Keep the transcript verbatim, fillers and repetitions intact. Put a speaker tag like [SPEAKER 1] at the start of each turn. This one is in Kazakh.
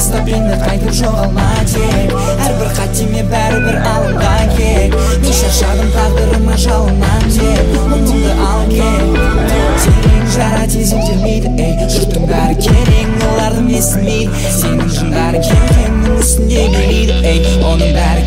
[SPEAKER 1] тастап енді қайтып жоғалма тек әрбір қатеме бәрібір алынған кек мен шаршадым тағдырыма жалынам деп мұңымды ал кел терең жара тез емделмейді ей жұрттың бәрі керең олардың естімейді сенің жындарың кем кемнің үстінде билейді ей оның бәрі